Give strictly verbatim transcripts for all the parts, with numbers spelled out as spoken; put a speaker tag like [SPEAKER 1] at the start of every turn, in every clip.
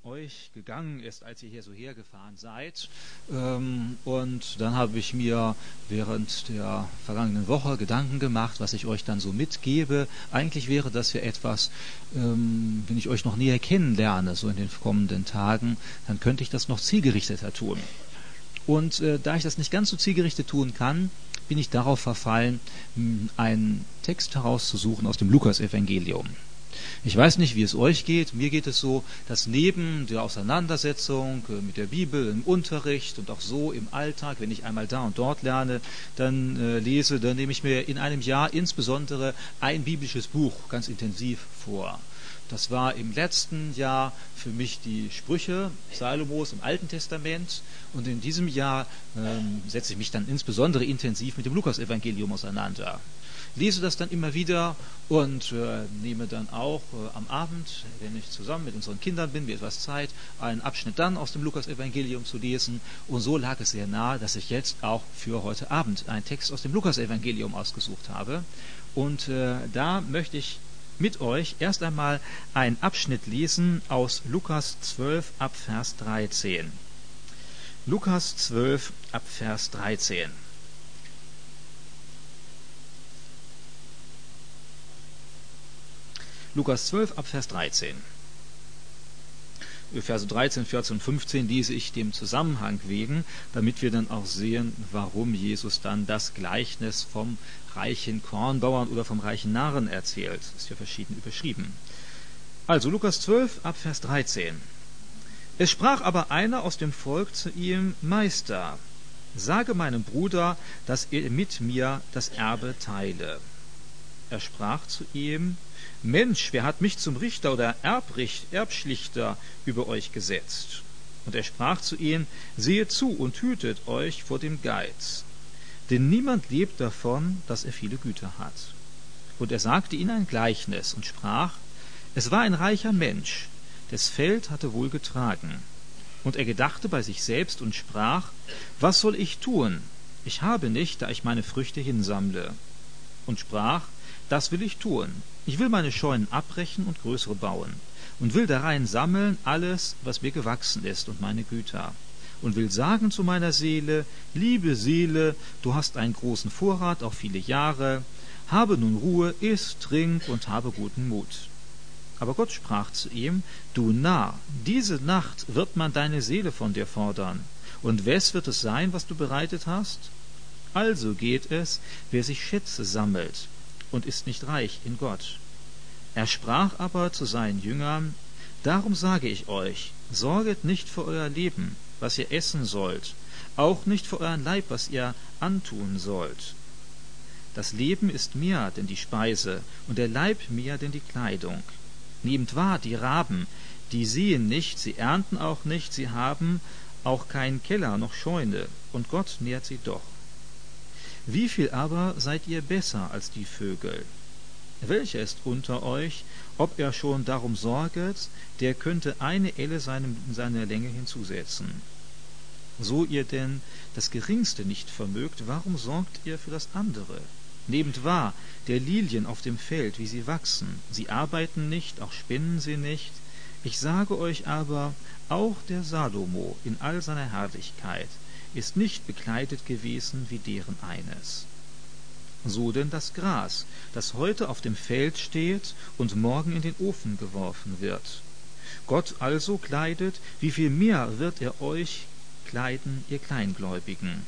[SPEAKER 1] euch gegangen ist, als ihr hier so hergefahren seid. Und dann habe ich mir während der vergangenen Woche Gedanken gemacht, was ich euch dann so mitgebe. Eigentlich wäre das ja etwas, wenn ich euch noch näher kennenlerne, so in den kommenden Tagen, dann könnte ich das noch zielgerichteter tun. Und äh, da ich das nicht ganz so zielgerichtet tun kann, bin ich darauf verfallen, einen Text herauszusuchen aus dem Lukas-Evangelium. Ich weiß nicht, wie es euch geht. Mir geht es so, dass neben der Auseinandersetzung mit der Bibel im Unterricht und auch so im Alltag, wenn ich einmal da und dort lerne, dann äh, lese, dann nehme ich mir in einem Jahr insbesondere ein biblisches Buch ganz intensiv vor. Das war im letzten Jahr für mich die Sprüche Salomos im Alten Testament, und in diesem Jahr ähm, setze ich mich dann insbesondere intensiv mit dem Lukas-Evangelium auseinander. Lese das dann immer wieder und äh, nehme dann auch äh, am Abend, wenn ich zusammen mit unseren Kindern bin, mir etwas Zeit, einen Abschnitt dann aus dem Lukas-Evangelium zu lesen. Und so lag es sehr nahe, dass ich jetzt auch für heute Abend einen Text aus dem Lukas-Evangelium ausgesucht habe. Und äh, da möchte ich mit euch erst einmal einen Abschnitt lesen aus Lukas zwölf ab Vers dreizehn. Lukas zwölf ab Vers dreizehn. Lukas zwölf ab Vers dreizehn. Verse dreizehn, vierzehn und fünfzehn lese ich dem Zusammenhang wegen, damit wir dann auch sehen, warum Jesus dann das Gleichnis vom reichen Kornbauern oder vom reichen Narren erzählt. Das ist ja verschieden überschrieben. Also Lukas zwölf ab Vers dreizehn. Es sprach aber einer aus dem Volk zu ihm: Meister, sage meinem Bruder, dass er mit mir das Erbe teile. Er sprach zu ihm: Mensch, wer hat mich zum Richter oder Erbricht, Erbschlichter über euch gesetzt? Und er sprach zu ihm: Sehet zu und hütet euch vor dem Geiz. Denn niemand lebt davon, dass er viele Güter hat. Und er sagte ihnen ein Gleichnis und sprach: Es war ein reicher Mensch, des Feld hatte wohl getragen. Und er gedachte bei sich selbst und sprach: Was soll ich tun? Ich habe nicht, da ich meine Früchte hinsammle. Und sprach: Das will ich tun. Ich will meine Scheunen abbrechen und größere bauen, und will darein sammeln alles, was mir gewachsen ist, und meine Güter. Und will sagen zu meiner Seele: Liebe Seele, du hast einen großen Vorrat auf viele Jahre. Habe nun Ruhe, iss, trink und habe guten Mut. Aber Gott sprach zu ihm: Du Narr, diese Nacht wird man deine Seele von dir fordern. Und wes wird es sein, was du bereitet hast? Also geht es, wer sich Schätze sammelt und ist nicht reich in Gott. Er sprach aber zu seinen Jüngern: Darum sage ich euch, sorget nicht für euer Leben, was ihr essen sollt, auch nicht für euren Leib, was ihr antun sollt. Das Leben ist mehr denn die Speise, und der Leib mehr denn die Kleidung. Nehmt wahr die Raben, die säen nicht, sie ernten auch nicht, sie haben auch keinen Keller noch Scheune, und Gott nährt sie doch. Wie viel aber seid ihr besser als die Vögel? Welcher ist unter euch, ob er schon darum sorget, der könnte eine Elle seinem, seiner Länge hinzusetzen? So ihr denn das Geringste nicht vermögt, warum sorgt ihr für das andere? Nehmt wahr der Lilien auf dem Feld, wie sie wachsen. Sie arbeiten nicht, auch spinnen sie nicht. Ich sage euch aber, auch der Salomo in all seiner Herrlichkeit ist nicht bekleidet gewesen wie deren eines. So denn das Gras, das heute auf dem Feld steht und morgen in den Ofen geworfen wird. Gott also kleidet, wie viel mehr wird er euch kleiden, ihr Kleingläubigen.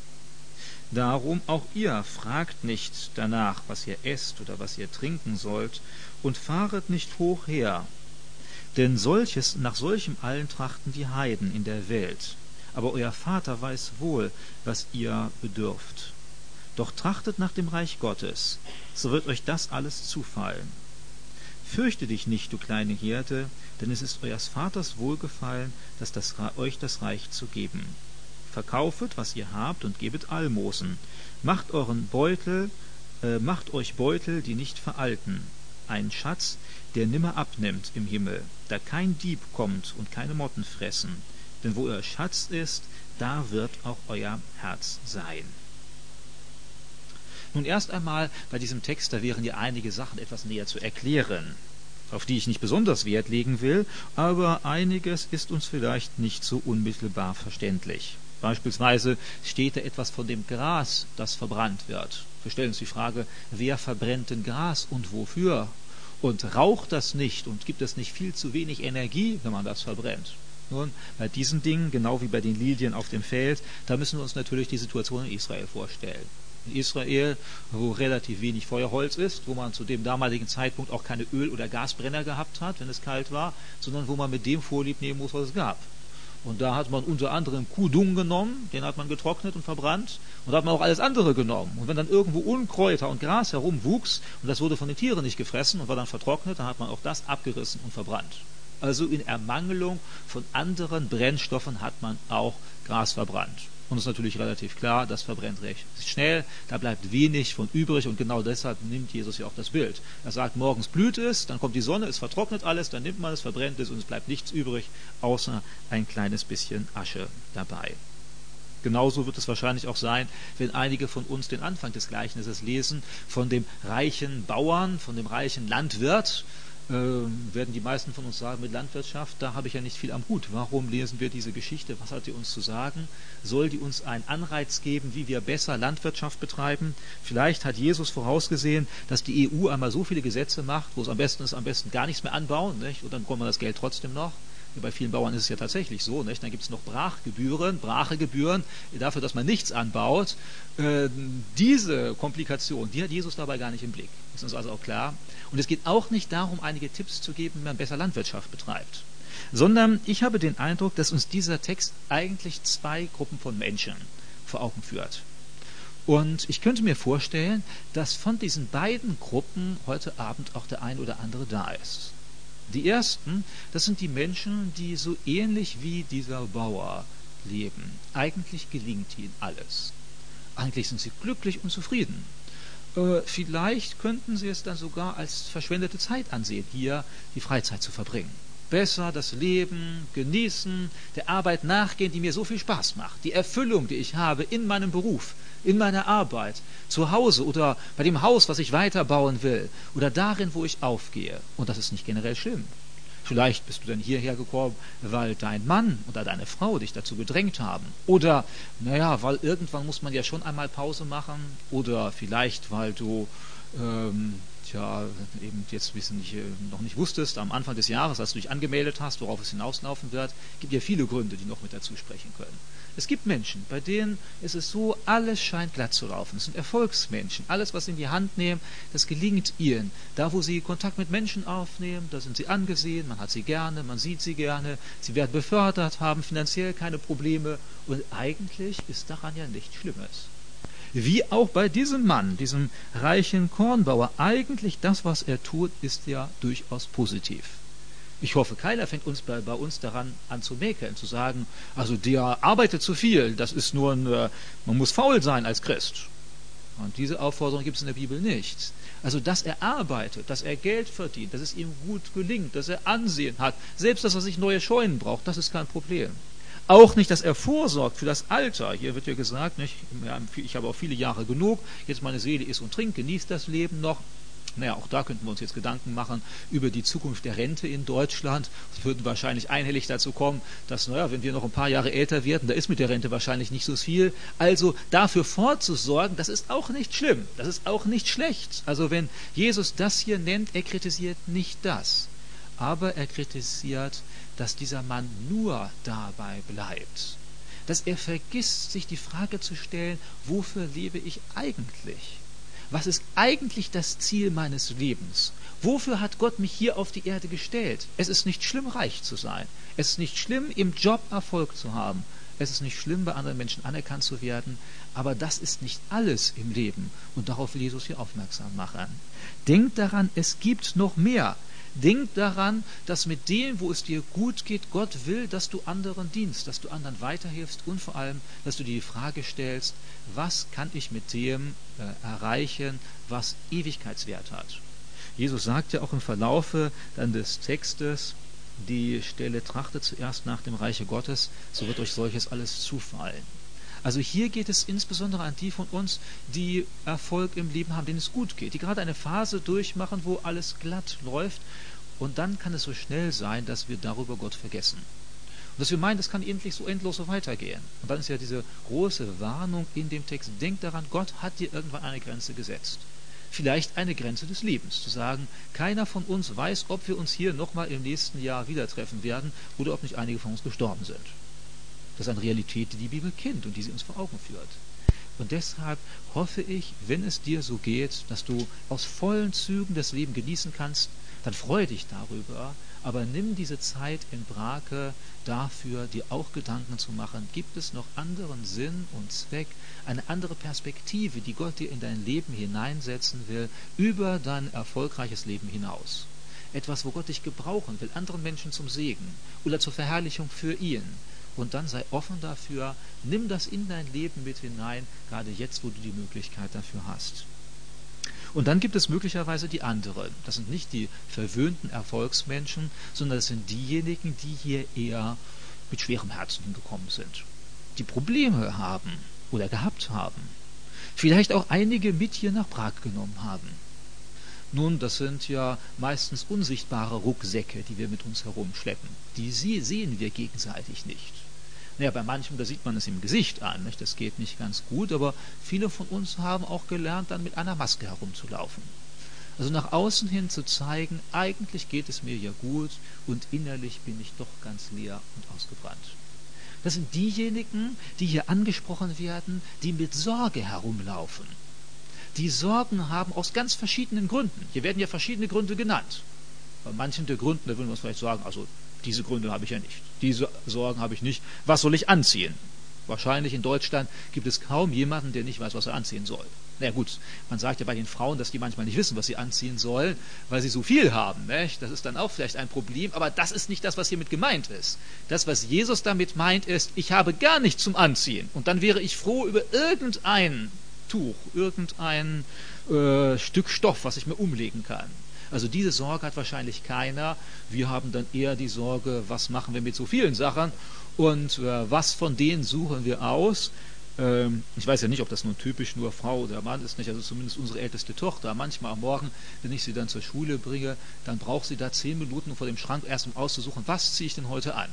[SPEAKER 1] Darum auch ihr fragt nicht danach, was ihr esst oder was ihr trinken sollt, und fahret nicht hoch her. Denn solches, nach solchem allen trachten die Heiden in der Welt. Aber euer Vater weiß wohl, was ihr bedürft. Doch trachtet nach dem Reich Gottes, so wird euch das alles zufallen. Fürchte dich nicht, du kleine Hirte, denn es ist eures Vaters Wohlgefallen, dass das, euch das Reich zu geben. Verkaufet, was ihr habt, und gebet Almosen. Macht euren Beutel, äh, macht euch Beutel, die nicht veralten, einen Schatz, der nimmer abnimmt im Himmel, da kein Dieb kommt und keine Motten fressen. Denn wo euer Schatz ist, da wird auch euer Herz sein. Nun erst einmal bei diesem Text, da wären ja einige Sachen etwas näher zu erklären. auf die ich nicht besonders Wert legen will, aber einiges ist uns vielleicht nicht so unmittelbar verständlich. Beispielsweise steht da etwas von dem Gras, das verbrannt wird. Wir stellen uns die Frage, wer verbrennt denn Gras und wofür? Und raucht das nicht und gibt es nicht viel zu wenig Energie, wenn man das verbrennt? Nun, bei diesen Dingen, genau wie bei den Lilien auf dem Feld, da müssen wir uns natürlich die Situation in Israel vorstellen. In Israel, wo relativ wenig Feuerholz ist, wo man zu dem damaligen Zeitpunkt auch keine Öl- oder Gasbrenner gehabt hat, wenn es kalt war, sondern wo man mit dem Vorlieb nehmen muss, was es gab. Und da hat man unter anderem Kuhdung genommen, den hat man getrocknet und verbrannt, und da hat man auch alles andere genommen. Und wenn dann irgendwo Unkräuter und Gras herumwuchs, und das wurde von den Tieren nicht gefressen und war dann vertrocknet, dann hat man auch das abgerissen und verbrannt. Also in Ermangelung von anderen Brennstoffen hat man auch Gras verbrannt. Und es ist natürlich relativ klar, das verbrennt recht schnell, da bleibt wenig von übrig und genau deshalb nimmt Jesus ja auch das Bild. Er sagt, morgens blüht es, dann kommt die Sonne, es vertrocknet alles, dann nimmt man es, verbrennt es und es bleibt nichts übrig, außer ein kleines bisschen Asche dabei. Genauso wird es wahrscheinlich auch sein, wenn einige von uns den Anfang des Gleichnisses lesen, von dem reichen Bauern, von dem reichen Landwirt, werden die meisten von uns sagen, mit Landwirtschaft, da habe ich ja nicht viel am Hut. Warum lesen wir diese Geschichte? Was hat die uns zu sagen? Soll die uns einen Anreiz geben, wie wir besser Landwirtschaft betreiben? Vielleicht hat Jesus vorausgesehen, dass die E U einmal so viele Gesetze macht, wo es am besten ist, am besten gar nichts mehr anbauen, nicht? Und dann bekommt man das Geld trotzdem noch. Bei vielen Bauern ist es ja tatsächlich so, nicht? Dann gibt es noch Brachgebühren, Brachegebühren dafür, dass man nichts anbaut. Äh, diese Komplikation, die hat Jesus dabei gar nicht im Blick. Das ist uns also auch klar. Und es geht auch nicht darum, einige Tipps zu geben, wie man besser Landwirtschaft betreibt. Sondern ich habe den Eindruck, dass uns dieser Text eigentlich zwei Gruppen von Menschen vor Augen führt. Und ich könnte mir vorstellen, dass von diesen beiden Gruppen heute Abend auch der ein oder andere da ist. Die ersten, das sind die Menschen, die so ähnlich wie dieser Bauer leben. Eigentlich gelingt ihnen alles. Eigentlich sind sie glücklich und zufrieden. Äh, vielleicht könnten sie es dann sogar als verschwendete Zeit ansehen, hier die Freizeit zu verbringen. Besser das Leben genießen, der Arbeit nachgehen, die mir so viel Spaß macht. Die Erfüllung, die ich habe in meinem Beruf, in meiner Arbeit, zu Hause oder bei dem Haus, was ich weiterbauen will oder darin, wo ich aufgehe. Und das ist nicht generell schlimm. Vielleicht bist du dann hierher gekommen, weil dein Mann oder deine Frau dich dazu gedrängt haben. Oder, naja, weil irgendwann muss man ja schon einmal Pause machen. Oder vielleicht, weil du ähm, tja, eben jetzt wissen nicht, noch nicht wusstest, am Anfang des Jahres, als du dich angemeldet hast, worauf es hinauslaufen wird, gibt ja viele Gründe, die noch mit dazu sprechen können. Es gibt Menschen, bei denen ist es so, alles scheint glatt zu laufen. Es sind Erfolgsmenschen. Alles, was sie in die Hand nehmen, das gelingt ihnen. Da, wo sie Kontakt mit Menschen aufnehmen, da sind sie angesehen, man hat sie gerne, man sieht sie gerne, sie werden befördert, haben finanziell keine Probleme und eigentlich ist daran ja nichts Schlimmes. Wie auch bei diesem Mann, diesem reichen Kornbauer, eigentlich das, was er tut, ist ja durchaus positiv. Ich hoffe, keiner fängt uns bei, bei uns daran an zu mäkeln, zu sagen, also der arbeitet zu viel, das ist nur ein, man muss faul sein als Christ. Und diese Aufforderung gibt es in der Bibel nicht. Also, dass er arbeitet, dass er Geld verdient, dass es ihm gut gelingt, dass er Ansehen hat, selbst dass er sich neue Scheunen braucht, das ist kein Problem. Auch nicht, dass er vorsorgt für das Alter. Hier wird ja gesagt, nicht, ich habe auch viele Jahre genug, jetzt meine Seele isst und trinkt, genießt das Leben noch. Naja, auch da könnten wir uns jetzt Gedanken machen über die Zukunft der Rente in Deutschland. Wir würden wahrscheinlich einhellig dazu kommen, dass, naja, wenn wir noch ein paar Jahre älter werden, da ist mit der Rente wahrscheinlich nicht so viel. Also dafür vorzusorgen, das ist auch nicht schlimm, das ist auch nicht schlecht. Also wenn Jesus das hier nennt, er kritisiert nicht das. Aber er kritisiert, dass dieser Mann nur dabei bleibt. Dass er vergisst, sich die Frage zu stellen, wofür lebe ich eigentlich? Was ist eigentlich das Ziel meines Lebens? Wofür hat Gott mich hier auf die Erde gestellt? Es ist nicht schlimm, reich zu sein. Es ist nicht schlimm, im Job Erfolg zu haben. Es ist nicht schlimm, bei anderen Menschen anerkannt zu werden. Aber das ist nicht alles im Leben. Und darauf will Jesus hier aufmerksam machen. Denkt daran, es gibt noch mehr. Denk daran, dass mit dem, wo es dir gut geht, Gott will, dass du anderen dienst, dass du anderen weiterhilfst und vor allem, dass du dir die Frage stellst, was kann ich mit dem äh, erreichen, was Ewigkeitswert hat. Jesus sagt ja auch im Verlaufe dann des Textes, die Stelle trachtet zuerst nach dem Reiche Gottes, so wird euch solches alles zufallen. Also hier geht es insbesondere an die von uns, die Erfolg im Leben haben, denen es gut geht, die gerade eine Phase durchmachen, wo alles glatt läuft Und dann kann es so schnell sein, dass wir darüber Gott vergessen. Und dass wir meinen, das kann endlich so endlos so weitergehen. Und dann ist ja diese große Warnung in dem Text, denk daran, Gott hat dir irgendwann eine Grenze gesetzt. Vielleicht eine Grenze des Lebens, zu sagen, keiner von uns weiß, ob wir uns hier nochmal im nächsten Jahr wieder treffen werden oder ob nicht einige von uns gestorben sind. Das ist eine Realität, die die Bibel kennt und die sie uns vor Augen führt. Und deshalb hoffe ich, wenn es dir so geht, dass du aus vollen Zügen das Leben genießen kannst, dann freue dich darüber, aber nimm diese Zeit in Brake dafür, dir auch Gedanken zu machen, gibt es noch anderen Sinn und Zweck, eine andere Perspektive, die Gott dir in dein Leben hineinsetzen will, über dein erfolgreiches Leben hinaus. Etwas, wo Gott dich gebrauchen will, anderen Menschen zum Segen oder zur Verherrlichung für ihn. Und dann sei offen dafür, nimm das in dein Leben mit hinein, gerade jetzt, wo du die Möglichkeit dafür hast. Und dann gibt es möglicherweise die anderen. Das sind nicht die verwöhnten Erfolgsmenschen, sondern das sind diejenigen, die hier eher mit schwerem Herzen hingekommen sind, die Probleme haben oder gehabt haben. Vielleicht auch einige mit hier nach Prag genommen haben. Nun, das sind ja meistens unsichtbare Rucksäcke, die wir mit uns herumschleppen. Die sehen wir gegenseitig nicht. Naja, bei manchem, da sieht man es im Gesicht an, nicht? Das geht nicht ganz gut, aber viele von uns haben auch gelernt, dann mit einer Maske herumzulaufen. Also nach außen hin zu zeigen, eigentlich geht es mir ja gut und innerlich bin ich doch ganz leer und ausgebrannt. Das sind diejenigen, die hier angesprochen werden, die mit Sorge herumlaufen. Die Sorgen haben aus ganz verschiedenen Gründen. Hier werden ja verschiedene Gründe genannt. Bei manchen der Gründen, da würden wir uns vielleicht sagen, also diese Gründe habe ich ja nicht. Diese Sorgen habe ich nicht. Was soll ich anziehen? Wahrscheinlich in Deutschland gibt es kaum jemanden, der nicht weiß, was er anziehen soll. Na ja, gut, man sagt ja bei den Frauen, dass die manchmal nicht wissen, was sie anziehen sollen, weil sie so viel haben. Nicht? Das ist dann auch vielleicht ein Problem, aber das ist nicht das, was hiermit gemeint ist. Das, was Jesus damit meint, ist, ich habe gar nichts zum Anziehen. Und dann wäre ich froh über irgendein Tuch, irgendein äh, Stück Stoff, was ich mir umlegen kann. Also diese Sorge hat wahrscheinlich keiner. Wir haben dann eher die Sorge, was machen wir mit so vielen Sachen und äh, was von denen suchen wir aus. Ähm, ich weiß ja nicht, ob das nun typisch nur Frau oder Mann ist, nicht. Also zumindest unsere älteste Tochter. Manchmal am Morgen, wenn ich sie dann zur Schule bringe, dann braucht sie da zehn Minuten vor dem Schrank erst, um auszusuchen, was ziehe ich denn heute an.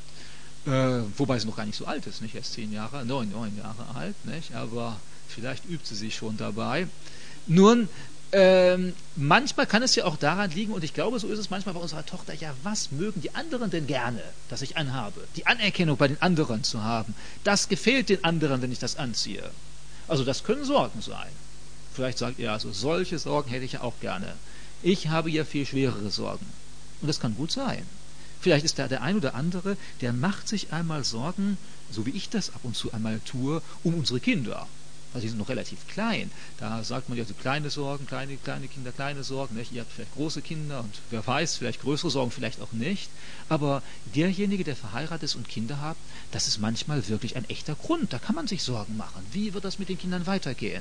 [SPEAKER 1] Äh, wobei sie noch gar nicht so alt ist, nicht erst zehn Jahre, neun, neun Jahre alt, nicht? Aber vielleicht übt sie sich schon dabei. Nun, ähm, manchmal kann es ja auch daran liegen, und ich glaube, so ist es manchmal bei unserer Tochter, ja, was mögen die anderen denn gerne, dass ich anhabe? Die Anerkennung bei den anderen zu haben, das gefällt den anderen, wenn ich das anziehe. Also das können Sorgen sein. Vielleicht sagt ihr, also solche Sorgen hätte ich ja auch gerne. Ich habe ja viel schwerere Sorgen. Und das kann gut sein. Vielleicht ist da der ein oder andere, der macht sich einmal Sorgen, so wie ich das ab und zu einmal tue, um unsere Kinder. Also die sind noch relativ klein. Da sagt man ja so kleine Sorgen, kleine, kleine Kinder, kleine Sorgen. Nicht? Ihr habt vielleicht große Kinder und wer weiß, vielleicht größere Sorgen, vielleicht auch nicht. Aber derjenige, der verheiratet ist und Kinder hat, das ist manchmal wirklich ein echter Grund. Da kann man sich Sorgen machen. Wie wird das mit den Kindern weitergehen?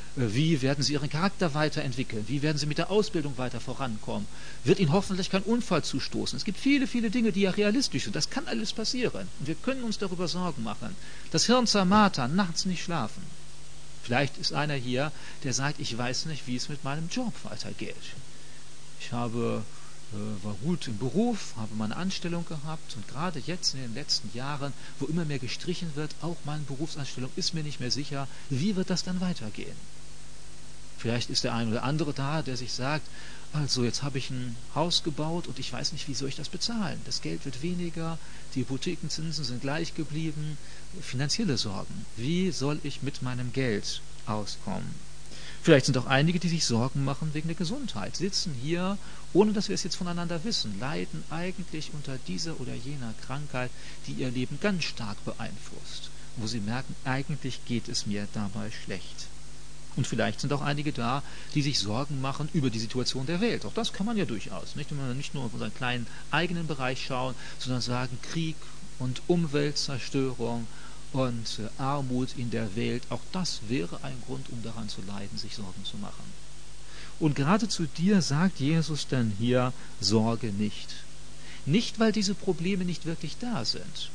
[SPEAKER 1] Wie werden sie ihren Charakter weiterentwickeln? Wie werden sie mit der Ausbildung weiter vorankommen? Wird ihnen hoffentlich kein Unfall zustoßen? Es gibt viele, viele Dinge, die ja realistisch sind. Das kann alles passieren. Und wir können uns darüber Sorgen machen. Das Hirn zermartern, nachts nicht schlafen. Vielleicht ist einer hier, der sagt, ich weiß nicht, wie es mit meinem Job weitergeht. Ich habe, äh, war gut im Beruf, habe meine Anstellung gehabt und gerade jetzt in den letzten Jahren, wo immer mehr gestrichen wird, auch meine Berufsanstellung ist mir nicht mehr sicher, wie wird das dann weitergehen? Vielleicht ist der ein oder andere da, der sich sagt, also jetzt habe ich ein Haus gebaut und ich weiß nicht, wie soll ich das bezahlen? Das Geld wird weniger, die Hypothekenzinsen sind gleich geblieben, finanzielle Sorgen. Wie soll ich mit meinem Geld auskommen? Vielleicht sind auch einige, die sich Sorgen machen wegen der Gesundheit, sitzen hier, ohne dass wir es jetzt voneinander wissen, leiden eigentlich unter dieser oder jener Krankheit, die ihr Leben ganz stark beeinflusst, wo sie merken, eigentlich geht es mir dabei schlecht. Und vielleicht sind auch einige da, die sich Sorgen machen über die Situation der Welt. Auch das kann man ja durchaus. Nicht, wenn man nicht nur auf unseren kleinen eigenen Bereich schauen, sondern sagen, Krieg und Umweltzerstörung und äh, Armut in der Welt, auch das wäre ein Grund, um daran zu leiden, sich Sorgen zu machen. Und gerade zu dir sagt Jesus dann hier, Sorge nicht. Nicht, weil diese Probleme nicht wirklich da sind,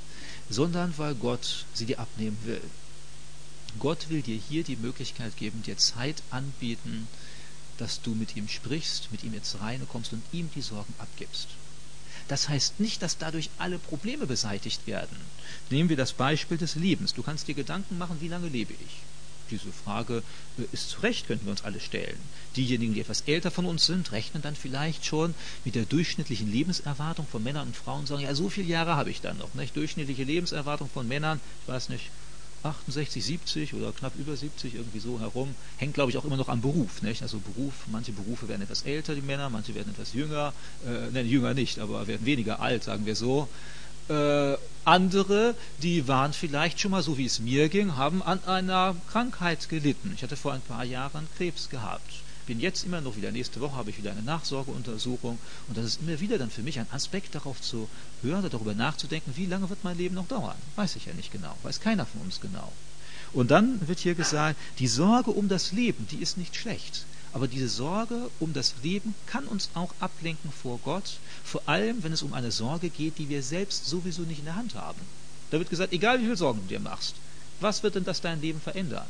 [SPEAKER 1] sondern weil Gott sie dir abnehmen will. Gott will dir hier die Möglichkeit geben, dir Zeit anbieten, dass du mit ihm sprichst, mit ihm ins Reine kommst und ihm die Sorgen abgibst. Das heißt nicht, dass dadurch alle Probleme beseitigt werden. Nehmen wir das Beispiel des Lebens. Du kannst dir Gedanken machen, wie lange lebe ich? Diese Frage äh, ist zu Recht, könnten wir uns alle stellen. Diejenigen, die etwas älter von uns sind, rechnen dann vielleicht schon mit der durchschnittlichen Lebenserwartung von Männern und Frauen und sagen, ja, so viele Jahre habe ich dann noch. Nicht? Durchschnittliche Lebenserwartung von Männern, ich weiß nicht, achtundsechzig, siebzig oder knapp über siebzig, irgendwie so herum, hängt, glaube ich, auch immer noch am Beruf. Nicht? Also Beruf, manche Berufe werden etwas älter, die Männer, manche werden etwas jünger, äh, nein, jünger nicht, aber werden weniger alt, sagen wir so. Äh, andere, die waren vielleicht schon mal, so wie es mir ging, haben an einer Krankheit gelitten. Ich hatte vor ein paar Jahren Krebs gehabt. Bin jetzt immer noch wieder, nächste Woche habe ich wieder eine Nachsorgeuntersuchung und das ist immer wieder dann für mich ein Aspekt, darauf zu hören oder darüber nachzudenken, wie lange wird mein Leben noch dauern? Weiß ich ja nicht genau, weiß keiner von uns genau. Und dann wird hier gesagt, die Sorge um das Leben, die ist nicht schlecht. Aber diese Sorge um das Leben kann uns auch ablenken vor Gott, vor allem, wenn es um eine Sorge geht, die wir selbst sowieso nicht in der Hand haben. Da wird gesagt, egal wie viel Sorgen du dir machst, was wird denn das dein Leben verändern?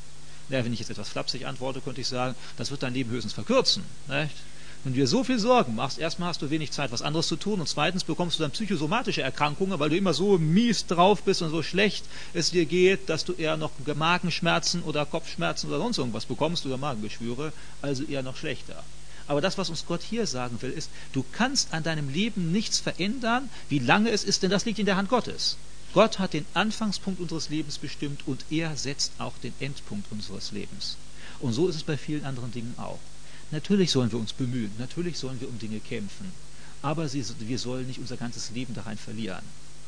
[SPEAKER 1] Na, wenn ich jetzt etwas flapsig antworte, könnte ich sagen, das wird dein Leben höchstens verkürzen. Nicht? Wenn du dir so viel Sorgen machst, erstmal hast du wenig Zeit, was anderes zu tun und zweitens bekommst du dann psychosomatische Erkrankungen, weil du immer so mies drauf bist und so schlecht es dir geht, dass du eher noch Magenschmerzen oder Kopfschmerzen oder sonst irgendwas bekommst oder Magengeschwüre, also eher noch schlechter. Aber das, was uns Gott hier sagen will, ist, du kannst an deinem Leben nichts verändern, wie lange es ist, denn das liegt in der Hand Gottes. Gott hat den Anfangspunkt unseres Lebens bestimmt und er setzt auch den Endpunkt unseres Lebens. Und so ist es bei vielen anderen Dingen auch. Natürlich sollen wir uns bemühen, natürlich sollen wir um Dinge kämpfen, aber sie, wir sollen nicht unser ganzes Leben darein verlieren.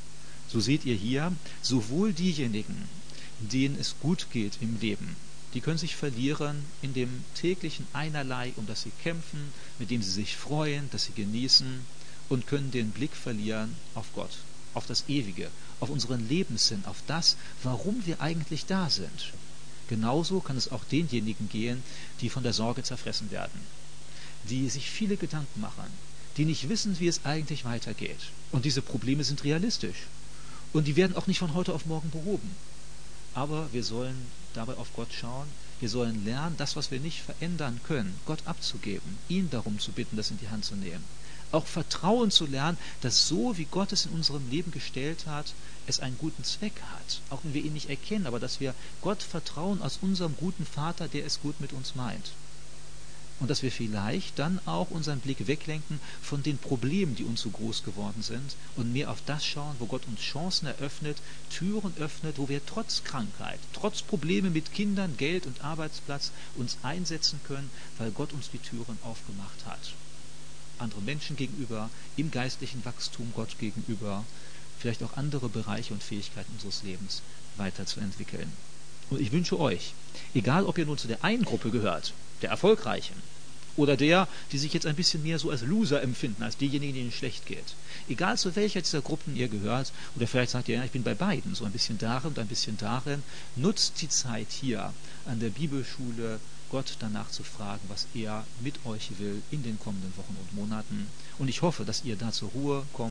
[SPEAKER 1] So seht ihr hier, sowohl diejenigen, denen es gut geht im Leben, die können sich verlieren in dem täglichen Einerlei, um das sie kämpfen, mit dem sie sich freuen, das sie genießen und können den Blick verlieren auf Gott, auf das Ewige, auf unseren Lebenssinn, auf das, warum wir eigentlich da sind. Genauso kann es auch denjenigen gehen, die von der Sorge zerfressen werden, die sich viele Gedanken machen, die nicht wissen, wie es eigentlich weitergeht. Und diese Probleme sind realistisch. Und die werden auch nicht von heute auf morgen behoben. Aber wir sollen dabei auf Gott schauen. Wir sollen lernen, das, was wir nicht verändern können, Gott abzugeben, ihn darum zu bitten, das in die Hand zu nehmen. Auch Vertrauen zu lernen, dass so, wie Gott es in unserem Leben gestellt hat, es einen guten Zweck hat. Auch wenn wir ihn nicht erkennen, aber dass wir Gott vertrauen als unserem guten Vater, der es gut mit uns meint. Und dass wir vielleicht dann auch unseren Blick weglenken von den Problemen, die uns so groß geworden sind und mehr auf das schauen, wo Gott uns Chancen eröffnet, Türen öffnet, wo wir trotz Krankheit, trotz Probleme mit Kindern, Geld und Arbeitsplatz uns einsetzen können, weil Gott uns die Türen aufgemacht hat. Anderen Menschen gegenüber, im geistlichen Wachstum Gott gegenüber, vielleicht auch andere Bereiche und Fähigkeiten unseres Lebens weiterzuentwickeln. Und ich wünsche euch, egal ob ihr nun zu der einen Gruppe gehört, der Erfolgreichen, oder der, die sich jetzt ein bisschen mehr so als Loser empfinden, als diejenigen, denen es schlecht geht. Egal zu welcher dieser Gruppen ihr gehört, oder vielleicht sagt ihr, ja, ich bin bei beiden, so ein bisschen darin und ein bisschen darin, nutzt die Zeit hier an der Bibelschule, Gott danach zu fragen, was er mit euch will in den kommenden Wochen und Monaten. Und ich hoffe, dass ihr da zur Ruhe kommt.